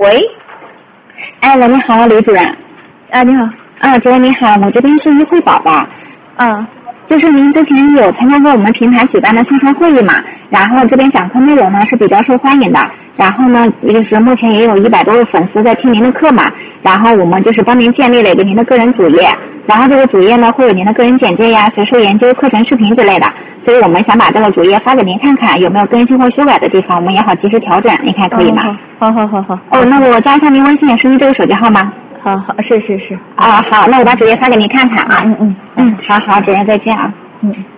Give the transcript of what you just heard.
喂， 哎，喂，你好，李主任。 你好。 主任你好，我这边是一惠宝宝。就是您之前有参加过我们平台举办的线上会议嘛，然后这边讲课内容呢是比较受欢迎的，然后呢就是目前也有100多位粉丝在听您的课嘛，然后我们就是帮您建立了一个您的个人主页，然后这个主页呢会有您的个人简介呀、学术研究、课程视频之类的，所以我们想把这个主页发给您看看，有没有更新或修改的地方，我们也好及时调整，您看可以吗？ 好。 那我加一下您微信，是您这个手机号吗？ 好，是。 好，那我把主页发给您看看啊。好，主任再见啊。